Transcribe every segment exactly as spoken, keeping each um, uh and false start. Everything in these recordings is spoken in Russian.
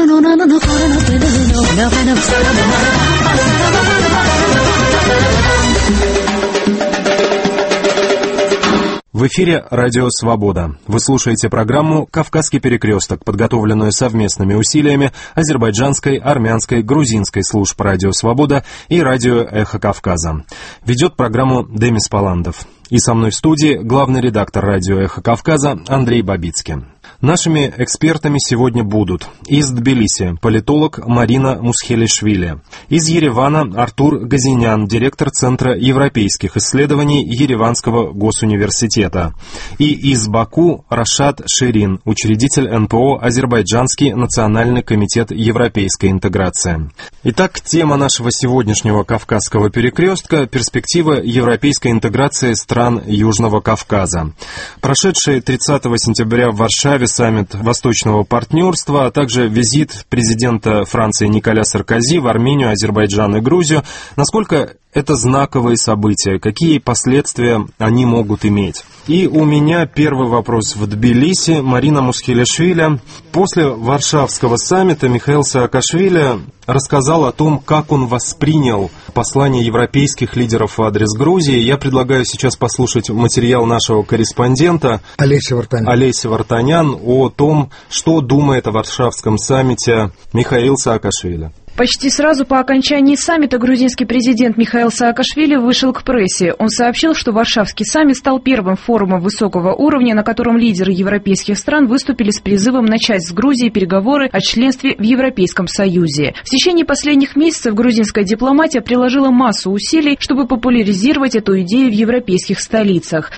В эфире «Радио Свобода». Вы слушаете программу «Кавказский перекресток», подготовленную совместными усилиями азербайджанской, армянской, грузинской служб «Радио Свобода» и «Радио Эхо Кавказа». Ведет программу Демис Паландов. И со мной в студии главный редактор «Радио Эхо Кавказа» Андрей Бабицкий. Нашими экспертами сегодня будут из Тбилиси политолог Марина Мусхелишвили, из Еревана Артур Газинян, директор Центра европейских исследований Ереванского госуниверситета, и из Баку Рашад Ширин, учредитель эн пэ о «Азербайджанский национальный комитет европейской интеграции». Итак, тема нашего сегодняшнего Кавказского перекрестка – перспектива европейской интеграции стран Южного Кавказа. Прошедший тридцатого сентября в Варшаве саммит Восточного партнерства, а также визит президента Франции Николя Саркози в Армению, Азербайджан и Грузию. Насколько это знаковые события? Какие последствия они могут иметь? И у меня первый вопрос в Тбилиси. Марина Мусхелишвили. После Варшавского саммита Михаил Саакашвили рассказал о том, как он воспринял послание европейских лидеров в адрес Грузии. Я предлагаю сейчас послушать материал нашего корреспондента Олеси Вартанян. Олеси Вартанян о том, что думает о Варшавском саммите Михаил Саакашвили. Почти сразу по окончании саммита грузинский президент Михаил Саакашвили вышел к прессе. Он сообщил, что Варшавский саммит стал первым форумом высокого уровня, на котором лидеры европейских стран выступили с призывом начать с Грузией переговоры о членстве в Европейском Союзе. В течение последних месяцев грузинская дипломатия приложила массу усилий, чтобы популяризировать эту идею в европейских столицах.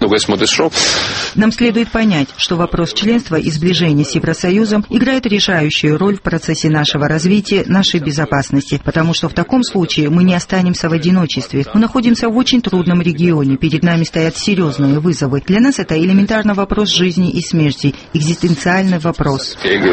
Нам следует понять, что вопрос членства и сближения с Евросоюзом играет решающую роль в процессе нашего развития, нашей безопасности. Потому что в таком случае мы не останемся в одиночестве. Мы находимся в очень трудном регионе, перед нами стоят серьезные вызовы. Для нас это элементарно вопрос жизни и смерти, экзистенциальный вопрос.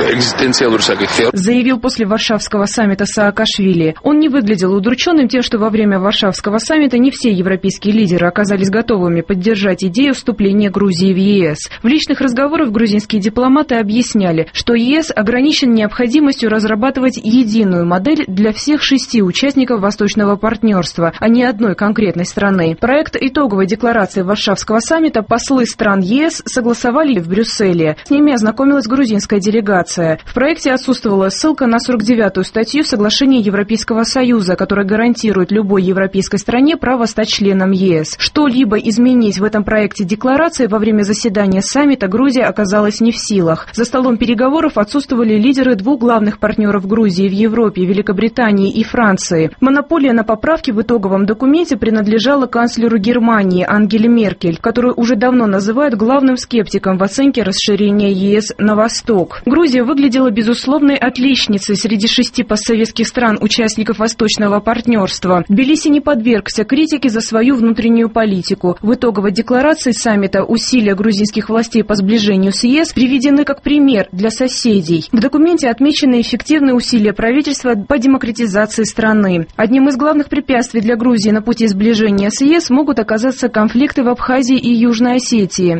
Заявил после Варшавского саммита Саакашвили. Он не выглядел удрученным тем, что во время Варшавского саммита не все европейские лидеры оказались готовыми поддержать идею вступления Грузии в е эс. В личных разговорах грузинские дипломаты объясняли, что е эс ограничен необходимостью разрабатывать единую модель для всех шести участников Восточного партнерства, а не одной конкретной страны. Проект итоговой декларации Варшавского саммита послы стран е эс согласовали в Брюсселе. С ними ознакомилась грузинская делегация. В проекте отсутствовала ссылка на сорок девятую статью Соглашения Европейского Союза, которая гарантирует любой европейской стране право стать членом е эс. Что-либо изменить в этом проекте декларации во время заседания саммита Грузия оказалась не в силах. За столом переговоров отсутствовали лидеры двух главных партнеров Грузии в Европе, Великобритании и Франции. Монополия на поправки в итоговом документе принадлежала канцлеру Германии Ангеле Меркель, которую уже давно называют главным скептиком в оценке расширения е эс на восток. Грузия выглядела безусловной отличницей среди шести постсоветских стран, участников Восточного партнерства. Тбилиси не подвергся критике за свою внутреннюю политику. В итоговой декларации саммита усилия грузинских властей по сближению с е эс приведены как пример для соседей. В документе отмечены эффективные усилия правительства по демократизации страны. Одним из главных препятствий для Грузии на пути сближения с е эс могут оказаться конфликты в Абхазии и Южной Осетии.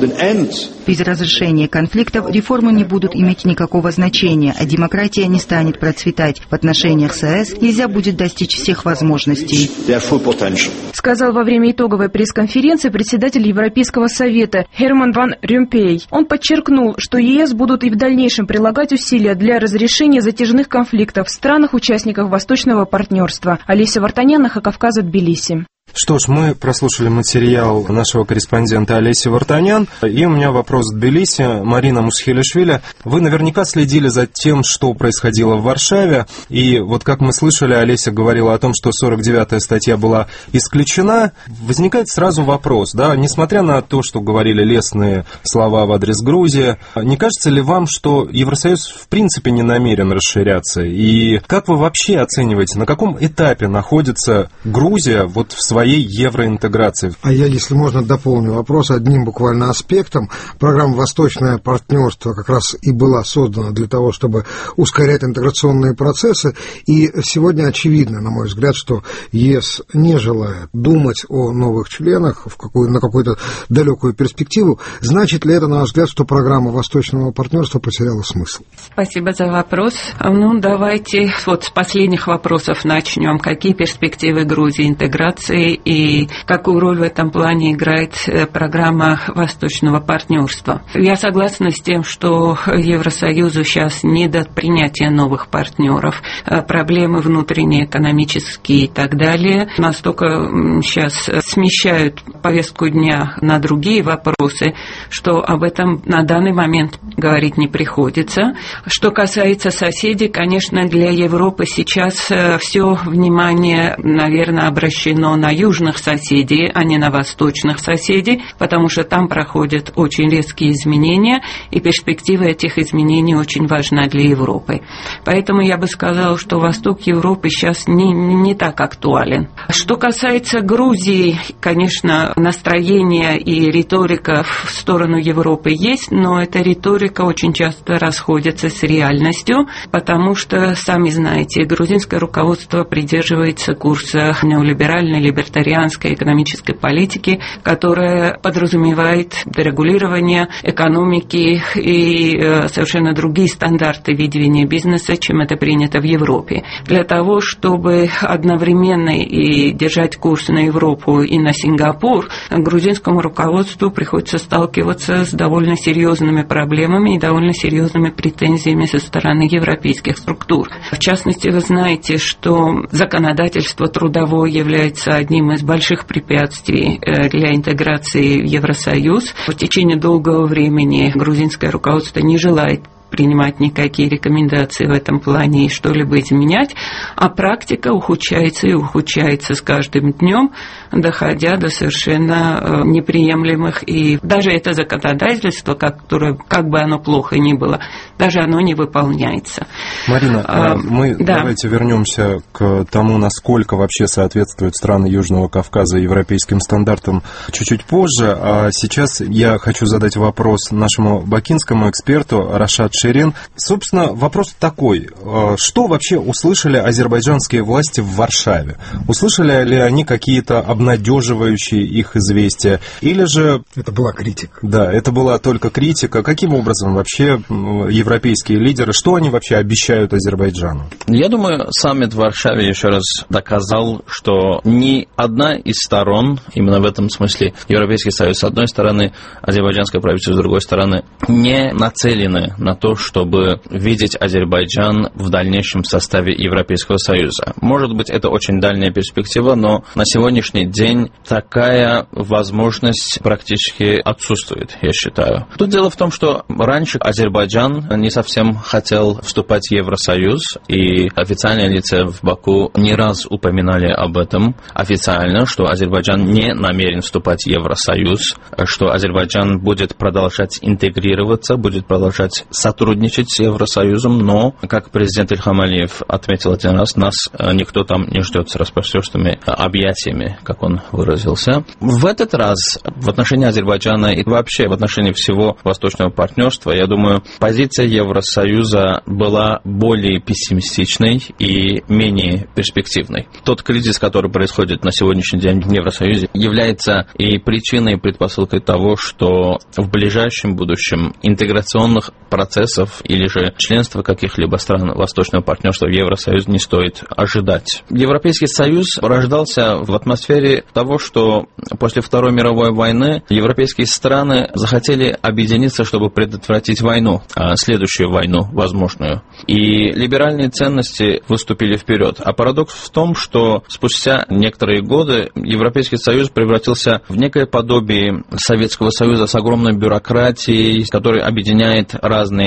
Без разрешения конфликтов реформы не будут иметь никакого значения, а демократия не станет процветать. В отношениях с е эс нельзя будет достичь всех возможностей. Сказал во время итоговой пресс-конференции председатель Европейского совета Херман ван Рюмпей. Он подчеркнул, что е эс будут и в дальнейшем прилагать усилия для разрешения затяжных конфликтов в странах-участниках Восточного партнерства. Олеся Вартанян, Эхо Кавказа, Тбилиси. Что ж, мы прослушали материал нашего корреспондента Олеси Вартанян. И у меня вопрос в Тбилиси. Марина Мусхелишвили, вы наверняка следили за тем, что происходило в Варшаве. И вот как мы слышали, Олеся говорила о том, что сорок девятая статья была исключена. Возникает сразу вопрос, да, несмотря на то, что говорили лестные слова в адрес Грузии, не кажется ли вам, что Евросоюз в принципе не намерен расширяться? И как вы вообще оцениваете, на каком этапе находится Грузия вот в своей своей евроинтеграции. А я, если можно, дополню вопрос одним буквально аспектом. Программа «Восточное партнерство» как раз и была создана для того, чтобы ускорять интеграционные процессы. И сегодня очевидно, на мой взгляд, что ЕС не желает думать о новых членах в какую, на какую-то далекую перспективу. Значит ли это, на ваш взгляд, что программа «Восточного партнерства» потеряла смысл? Спасибо за вопрос. Ну, давайте вот с последних вопросов начнем. Какие перспективы Грузии интеграции и какую роль в этом плане играет программа «Восточного партнерства»? Я согласна с тем, что Евросоюзу сейчас не до принятия новых партнеров. Проблемы внутренние, экономические и так далее настолько сейчас смещают повестку дня на другие вопросы, что об этом на данный момент говорить не приходится. Что касается соседей, конечно, для Европы сейчас все внимание, наверное, обращено на южных соседей, а не на восточных соседей, потому что там проходят очень резкие изменения, и перспектива этих изменений очень важна для Европы. Поэтому я бы сказала, что восток Европы сейчас не, не так актуален. Что касается Грузии, конечно, настроение и риторика в сторону Европы есть, но эта риторика очень часто расходится с реальностью, потому что, сами знаете, грузинское руководство придерживается курса неолиберальной, либертарианской экономической политики, которая подразумевает дерегулирование экономики и совершенно другие стандарты ведения бизнеса, чем это принято в Европе. Для того, чтобы одновременно и держать курс на Европу и на Сингапур, грузинскому руководству приходится сталкиваться с довольно серьезными проблемами и довольно серьезными претензиями со стороны европейских структур. В частности, вы знаете, что законодательство трудовое является одним из больших препятствий для интеграции в Евросоюз. В течение долгого времени грузинское руководство не желает принимать никакие рекомендации в этом плане и что-либо изменять, а практика ухудшается и ухудшается с каждым днем, доходя до совершенно неприемлемых, и даже это законодательство, которое, как бы оно плохо ни было, даже оно не выполняется. Марина, а, мы да. давайте вернемся к тому, насколько вообще соответствуют страны Южного Кавказа европейским стандартам чуть-чуть позже, а сейчас я хочу задать вопрос нашему бакинскому эксперту Рашад Шерин. Собственно, вопрос такой. Что вообще услышали азербайджанские власти в Варшаве? Услышали ли они какие-то обнадеживающие их известия? Или же... Это была критика. Да, это была только критика. Каким образом вообще европейские лидеры, что они вообще обещают Азербайджану? Я думаю, саммит в Варшаве еще раз доказал, что ни одна из сторон, именно в этом смысле Европейский Союз с одной стороны, азербайджанское правительство с другой стороны, не нацелены на то, чтобы видеть Азербайджан в дальнейшем составе Европейского Союза. Может быть, это очень дальняя перспектива, но на сегодняшний день такая возможность практически отсутствует, я считаю. Тут дело в том, что раньше Азербайджан не совсем хотел вступать в Евросоюз, и официальные лица в Баку не раз упоминали об этом официально, что Азербайджан не намерен вступать в Евросоюз, что Азербайджан будет продолжать интегрироваться, будет продолжать сотрудничать с Евросоюзом, но, как президент Ильхам Алиев отметил один раз, нас никто там не ждет с распростертыми объятиями, как он выразился. В этот раз в отношении Азербайджана и вообще в отношении всего восточного партнерства, я думаю, позиция Евросоюза была более пессимистичной и менее перспективной. Тот кризис, который происходит на сегодняшний день в Евросоюзе, является и причиной, и предпосылкой того, что в ближайшем будущем интеграционных процессов или же членства каких-либо стран восточного партнерства в Евросоюз не стоит ожидать. Европейский Союз рождался в атмосфере того, что после Второй мировой войны европейские страны захотели объединиться, чтобы предотвратить войну, следующую войну возможную. И либеральные ценности выступили вперед. А парадокс в том, что спустя некоторые годы Европейский Союз превратился в некое подобие Советского Союза с огромной бюрократией, который объединяет разные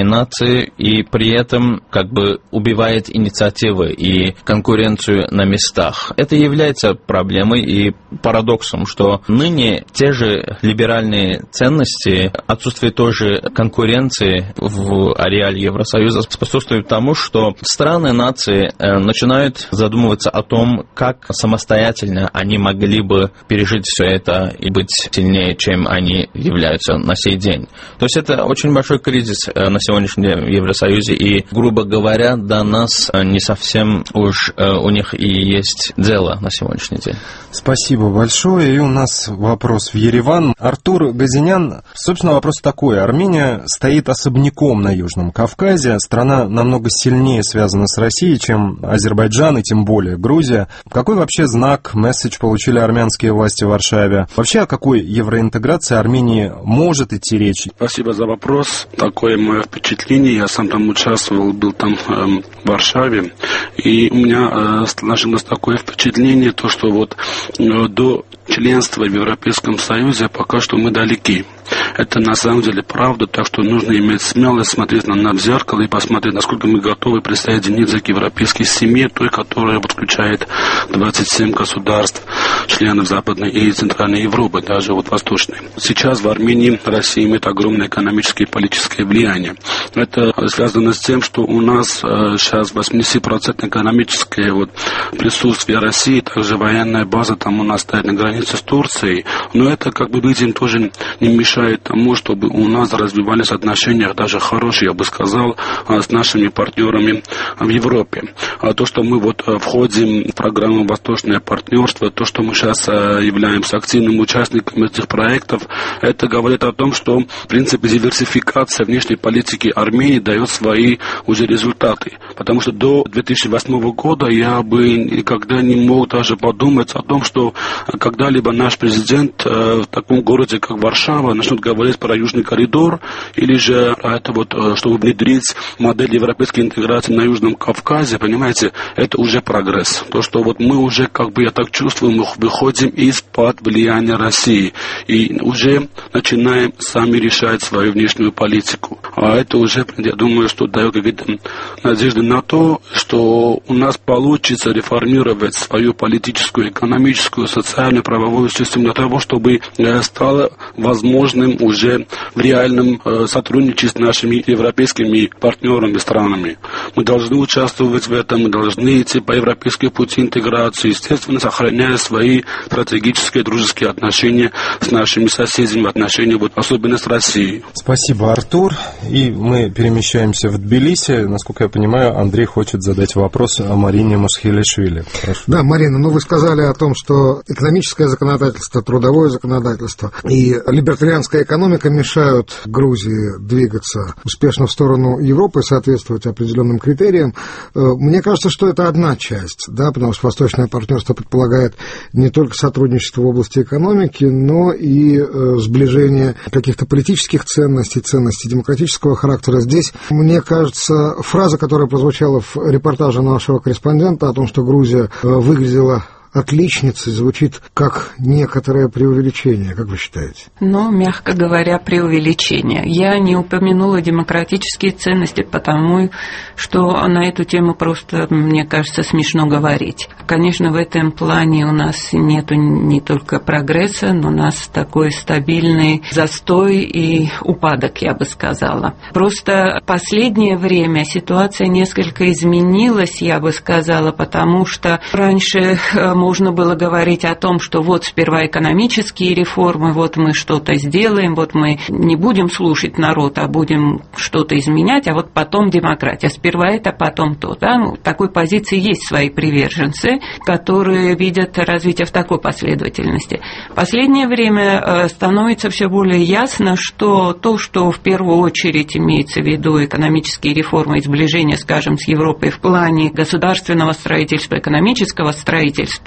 нации и при этом как бы убивает инициативы и конкуренцию на местах. Это является проблемой и парадоксом, что ныне те же либеральные ценности, отсутствие той же конкуренции в ареале Евросоюза способствует тому, что страны, нации начинают задумываться о том, как самостоятельно они могли бы пережить все это и быть сильнее, чем они являются на сей день. То есть это очень большой кризис на сегодняшний день в Евросоюзе, и, грубо говоря, до нас не совсем уж у них и есть дело на сегодняшний день. Спасибо большое. И у нас вопрос в Ереван. Артур Газинян. Собственно, вопрос такой. Армения стоит особняком на Южном Кавказе. Страна намного сильнее связана с Россией, чем Азербайджан и тем более Грузия. Какой вообще знак, месседж получили армянские власти в Варшаве? Вообще, о какой евроинтеграции Армении может идти речь? Спасибо за вопрос. Такое мое впечатление. Я сам там участвовал, был там э, в Варшаве. И у меня э, сложилось такое впечатление, то, что вот э, до членства в Европейском Союзе пока что мы далеки. Это на самом деле правда, так что нужно иметь смелость смотреть на нас в зеркало и посмотреть, насколько мы готовы присоединиться к европейской семье, той, которая вот включает двадцать семь государств, членов Западной и Центральной Европы, даже вот Восточной. Сейчас в Армении Россия имеет огромное экономическое и политическое влияние. Это связано с тем, что у нас э, сейчас восемьдесят процентов экономическое вот, присутствие России, также военная база там у нас стоит на границе с Турцией, но это, как бы видим, тоже не мешает тому, чтобы у нас развивались отношения, даже хорошие, я бы сказал, с нашими партнерами в Европе. А то, что мы вот входим в программу «Восточное партнерство», то, что мы сейчас являемся активным участником этих проектов, это говорит о том, что, в принципе, диверсификация внешней политики Армении дает свои уже результаты. Потому что до две тысячи восьмого года я бы никогда не мог даже подумать о том, что когда-либо наш президент в таком городе, как Варшава, начнут говорить про Южный коридор, или же это вот, чтобы внедрить модель европейской интеграции на Южном Кавказе, понимаете, это уже прогресс. То, что вот мы уже, как бы я так чувствую, мы выходим из-под влияния России и уже начинаем сами решать свою внешнюю политику. А это уже, я думаю, что дает какие-то надежды на то, что у нас получится реформировать свою политическую, экономическую, социальную, правовую систему для того, чтобы стало возможным уже в реальном э, сотрудничестве с нашими европейскими партнерами, странами. Мы должны участвовать в этом, мы должны идти по европейскому пути интеграции, естественно, сохраняя свои стратегические дружеские отношения с нашими соседями, отношения вот, особенно с Россией. Спасибо, Артур. И мы перемещаемся в Тбилиси. Насколько я понимаю, Андрей хочет задать вопрос о Марине Мосхилишвили. Прошу. Да, Марина, ну вы сказали о том, что экономическое законодательство, трудовое законодательство и либертарианская экономика мешают Грузии двигаться успешно в сторону Европы, соответствовать определенным критериям. Мне кажется, что это одна часть, да, потому что восточное партнерство предполагает не только сотрудничество в области экономики, но и сближение каких-то политических ценностей, ценностей демократического характера. Здесь, мне кажется, фраза, которая прозвучала в репортаже нашего корреспондента о том, что Грузия выглядела отличницей, звучит как некоторое преувеличение, как вы считаете? Ну, мягко говоря, преувеличение. Я не упомянула демократические ценности, потому что на эту тему просто, мне кажется, смешно говорить. Конечно, в этом плане у нас нету не только прогресса, но у нас такой стабильный застой и упадок, я бы сказала. Просто в последнее время ситуация несколько изменилась, я бы сказала, потому что раньше можно было говорить о том, что вот сперва экономические реформы, вот мы что-то сделаем, вот мы не будем слушать народ, а будем что-то изменять, а вот потом демократия. Сперва это, потом то. Да? Ну, в такой позиции есть свои приверженцы, которые видят развитие в такой последовательности. В последнее время становится все более ясно, что то, что в первую очередь имеется в виду экономические реформы и сближение, скажем, с Европой в плане государственного строительства, экономического строительства,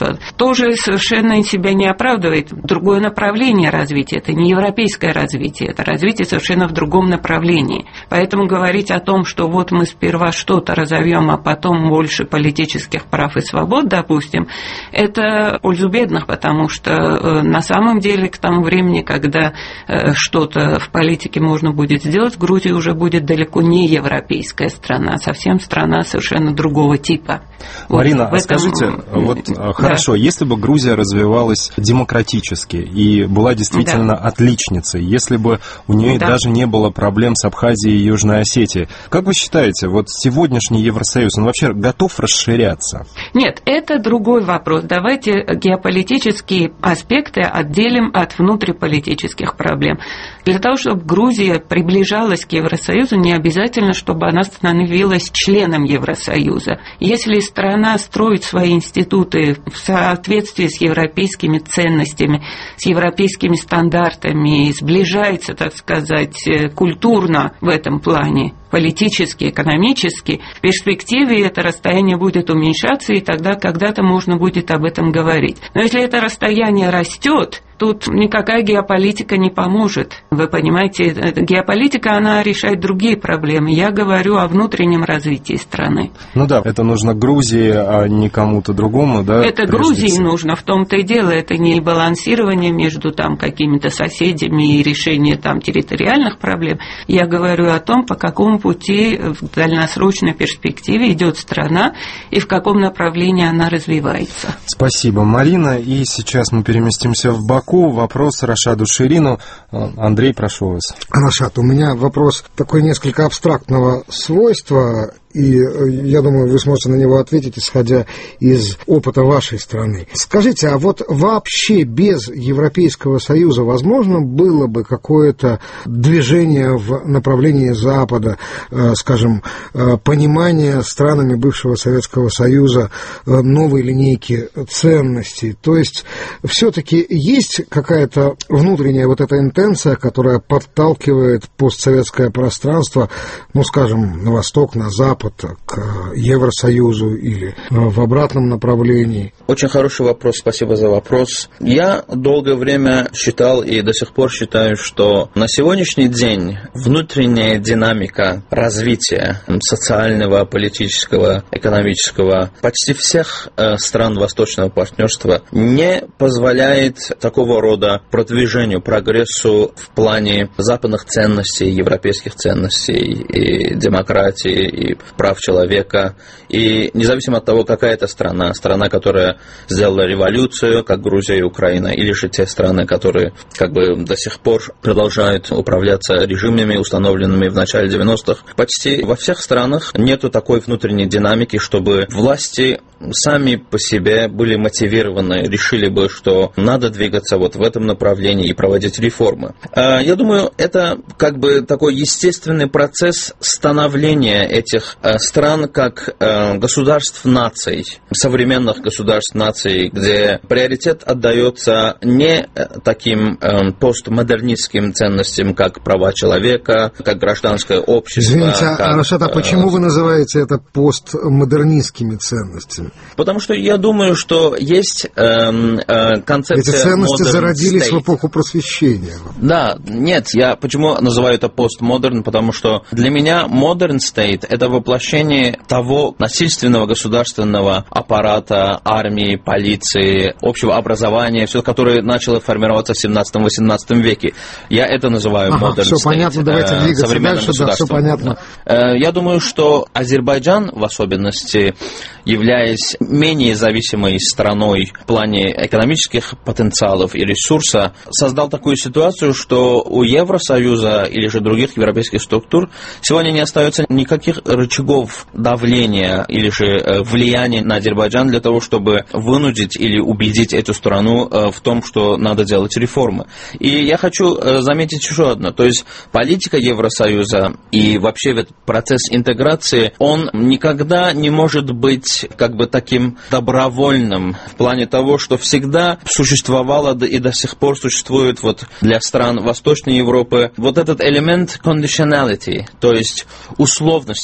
государства, тоже совершенно себя не оправдывает. Другое направление развития, это не европейское развитие, это развитие совершенно в другом направлении. Поэтому говорить о том, что вот мы сперва что-то разовьем, а потом больше политических прав и свобод, допустим, это в пользу бедных, потому что на самом деле к тому времени, когда что-то в политике можно будет сделать, Грузия уже будет далеко не европейская страна, а совсем страна совершенно другого типа. Марина, вот этом... скажите, вот да. хорошо, если бы Грузия развивалась демократически и была действительно да. отличницей, если бы у нее да. даже не было проблем с Абхазией и Южной Осетией, как вы считаете, вот сегодняшний Евросоюз, он вообще готов расширяться? Нет, это другой вопрос. Давайте геополитические аспекты отделим от внутриполитических проблем. Для того, чтобы Грузия приближалась к Евросоюзу, не обязательно, чтобы она становилась членом Евросоюза. Если страна строит свои институты в соответствии с европейскими ценностями, с европейскими стандартами, сближается, так сказать, культурно в этом плане, политически, экономически, в перспективе это расстояние будет уменьшаться, и тогда когда-то можно будет об этом говорить. Но если это расстояние растет, тут никакая геополитика не поможет. Вы понимаете, геополитика, она решает другие проблемы. Я говорю о внутреннем развитии страны. Ну да, это нужно Грузии, а не кому-то другому, да? Это Грузии всего. Нужно, в том-то и дело. Это не балансирование между там какими-то соседями и решение там территориальных проблем. Я говорю о том, по какому пути в дальносрочной перспективе идет страна и в каком направлении она развивается. Спасибо, Марина. И сейчас мы переместимся в Баку. Вопрос Рашаду Ширину. Андрей, прошу вас. Рашад, у меня вопрос такой несколько абстрактного свойства, и я думаю, вы сможете на него ответить, исходя из опыта вашей страны. Скажите, а вот вообще без Европейского Союза возможно было бы какое-то движение в направлении Запада, скажем, понимание странами бывшего Советского Союза новой линейки ценностей? То есть все-таки есть какая-то внутренняя вот эта интенция, которая подталкивает постсоветское пространство, ну, скажем, на восток, на запад, к Евросоюзу или в обратном направлении? Очень хороший вопрос, спасибо за вопрос. Я долгое время считал и до сих пор считаю, что на сегодняшний день внутренняя динамика развития социального, политического, экономического почти всех стран Восточного партнерства не позволяет такого рода продвижению, прогрессу в плане западных ценностей, европейских ценностей и демократии, и прав человека. И независимо от того, какая это страна, страна, которая сделала революцию, как Грузия и Украина, или же те страны, которые как бы до сих пор продолжают управляться режимами, установленными в начале девяностых, почти во всех странах нету такой внутренней динамики, чтобы власти сами по себе были мотивированы, решили бы, что надо двигаться вот в этом направлении и проводить реформы. Я думаю, это как бы такой естественный процесс становления этих стран как государств-наций, современных государств-наций, где приоритет отдается не таким постмодернистским ценностям, как права человека, как гражданское общество. Извините, как, Рашад, а почему вы называете это постмодернистскими ценностями? Потому что я думаю, что есть э, э, концепция... Эти ценности зародились state. В эпоху просвещения. Да, нет, я почему называю это постмодерн, потому что для меня modern state — это воплощение того насильственного государственного аппарата, армии, полиции, общего образования, все, которое начало формироваться в семнадцатом-восемнадцатом веке. Я это называю ага, modern все state. Понятно, давайте э, двигаться дальше, да, все понятно. Э, я думаю, что Азербайджан, в особенности, являясь менее зависимой страной в плане экономических потенциалов и ресурса, создал такую ситуацию, что у Евросоюза или же других европейских структур сегодня не остается никаких рычагов давления или же влияния на Азербайджан для того, чтобы вынудить или убедить эту страну в том, что надо делать реформы. И я хочу заметить еще одно, то есть политика Евросоюза и вообще этот процесс интеграции, он никогда не может быть как бы таким добровольным в плане того, что всегда существовало и до сих пор существует вот для стран Восточной Европы вот этот элемент conditionality, то есть условность всегда была.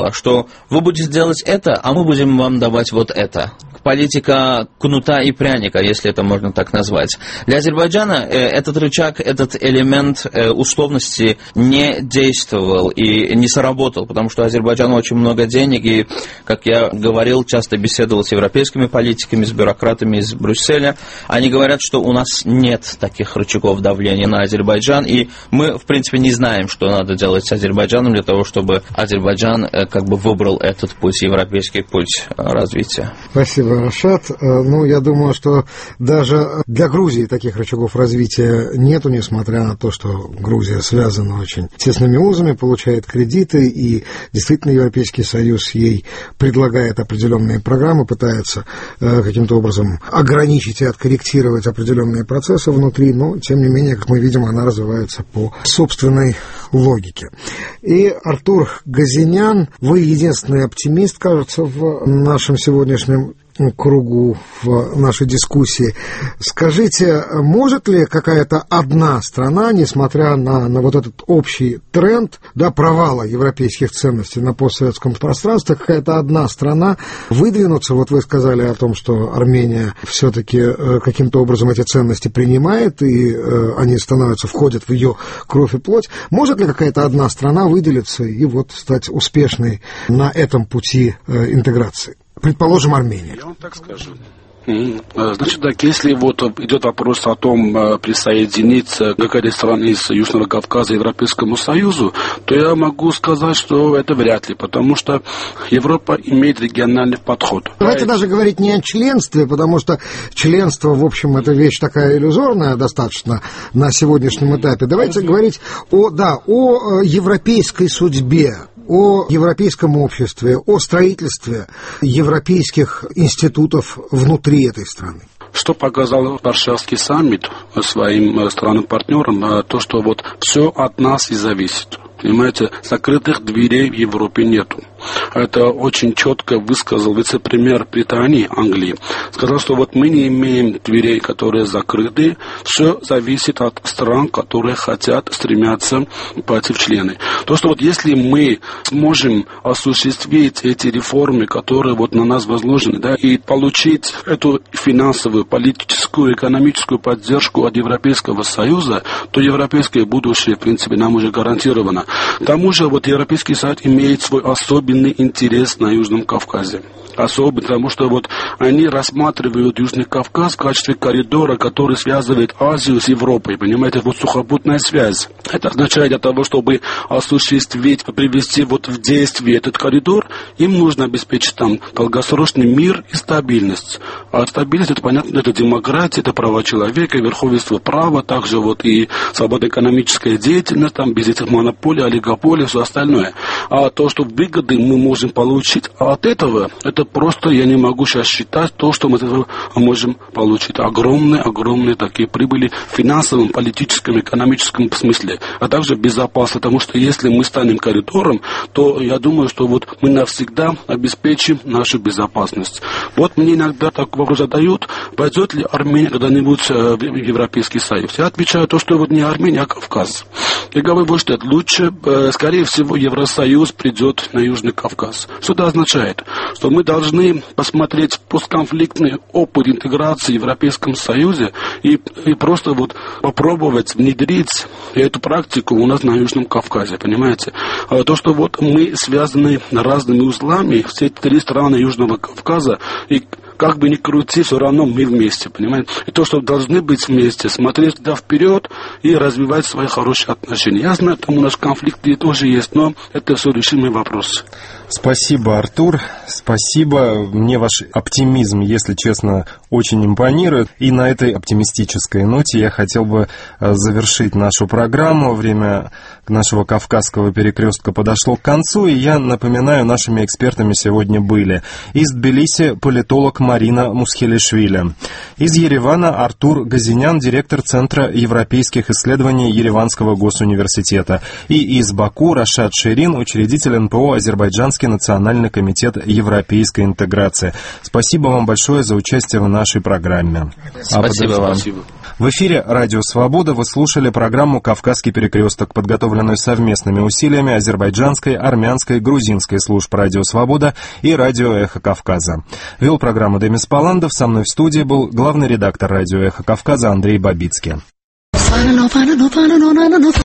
правила, что вы будете делать это, а мы будем вам давать вот это. Политика кнута и пряника, если это можно так назвать. Для Азербайджана э, этот рычаг, этот элемент э, условности не действовал и не сработал, потому что Азербайджану очень много денег, и, как я говорил, часто беседовал с европейскими политиками, с бюрократами из Брюсселя. Они говорят, что у нас нет таких рычагов давления на Азербайджан, и мы, в принципе, не знаем, что надо делать с Азербайджаном для того, чтобы Азербайджан э, как бы выбрал этот путь, европейский путь э, развития. Спасибо, Рашад. Ну, я думаю, что даже для Грузии таких рычагов развития нету, несмотря на то, что Грузия связана очень тесными узами, получает кредиты, и действительно Европейский Союз ей предлагает определенные программы, пытается э, каким-то образом ограничить и откорректировать определенные процессы внутри, но, тем не менее, как мы видим, она развивается по собственной логике. И, Артур Газинян, вы единственный оптимист, кажется, в нашем сегодняшнем кругу в нашей дискуссии. Скажите, может ли какая-то одна страна, несмотря на, на вот этот общий тренд, да, провала европейских ценностей на постсоветском пространстве, какая-то одна страна выдвинуться, вот вы сказали о том, что Армения все-таки э, каким-то образом эти ценности принимает, и э, они становятся, входят в ее кровь и плоть, может ли какая-то одна страна выделиться и вот стать успешной на этом пути э, интеграции? Предположим, Армения. Я вам так скажу. Значит, так, если вот идет вопрос о том, присоединиться какая-то страна из Южного Кавказа к Европейскому Союзу, то я могу сказать, что это вряд ли, потому что Европа имеет региональный подход. Давайте даже говорить не о членстве, потому что членство, в общем, это вещь такая иллюзорная достаточно на сегодняшнем этапе. Давайте говорить о, да, о европейской судьбе, о европейском обществе, о строительстве европейских институтов внутри этой страны. Что показал Варшавский саммит своим странам-партнерам, то, что вот все от нас и зависит. Понимаете, закрытых дверей в Европе нету. Это очень четко высказал вице-премьер Британии, Англии. Сказал, что вот мы не имеем дверей, которые закрыты. Все зависит от стран, которые хотят, стремятся пойти в члены. То, что вот если мы сможем осуществить эти реформы, которые вот на нас возложены, да, и получить эту финансовую, политическую, экономическую поддержку от Европейского Союза, то европейское будущее, в принципе, нам уже гарантировано. К тому же вот Европейский Союз имеет свой особенный интерес на Южном Кавказе. Особенно, потому что вот они рассматривают Южный Кавказ в качестве коридора, который связывает Азию с Европой, понимаете, вот сухопутная связь. Это означает, для того, чтобы осуществить, привести вот в действие этот коридор, им нужно обеспечить там долгосрочный мир и стабильность. А стабильность, это понятно, это демократия, это права человека, верховенство права, также вот и свобода экономическая деятельность, там без этих монополий, олигополий, все остальное. А то, что выгоды мы можем получить от этого, это просто я не могу сейчас считать то, что мы от этого можем получить. Огромные-огромные такие прибыли в финансовом, политическом, экономическом смысле, а также безопасность, потому что если мы станем коридором, то я думаю, что вот мы навсегда обеспечим нашу безопасность. Вот мне иногда такой вопрос задают, пойдет ли Армения когда-нибудь в Европейский Союз. Я отвечаю то, что вот не Армения, а Кавказ. Я говорю, что это лучше, скорее всего, Евросоюз придет на Южный Кавказ. Что это означает? Что мы должны посмотреть постконфликтный опыт интеграции в Европейском Союзе и, и просто вот попробовать внедрить эту практику у нас на Южном Кавказе, понимаете? А то, что вот мы связаны разными узлами, все эти три страны Южного Кавказа, и как бы ни крути, все равно мы вместе, понимаете? И то, что должны быть вместе, смотреть туда вперед и развивать свои хорошие отношения. Я знаю, там у нас конфликты тоже есть, но это все решимый вопрос. Спасибо, Артур, спасибо. Мне ваш оптимизм, если честно, очень импонирует. И на этой оптимистической ноте я хотел бы завершить нашу программу. Время нашего Кавказского перекрестка подошло к концу, и я напоминаю, нашими экспертами сегодня были: из Тбилиси политолог Марина Мусхелишвили, из Еревана Артур Газинян, директор Центра европейских исследований Ереванского госуниверситета, и из Баку Рашад Шерин, учредитель эн пэ о «Азербайджанский национальный комитет европейской интеграции». Спасибо вам большое за участие в нашей программе. Спасибо а вам. Спасибо. В эфире «Радио Свобода» вы слушали программу «Кавказский перекресток», подготовленную совместными усилиями азербайджанской, армянской, грузинской служб «Радио Свобода» и «Радио Эхо Кавказа». Вел программу Демис Паландов, со мной в студии был главный редактор «Радио Эхо Кавказа» Андрей Бабицкий.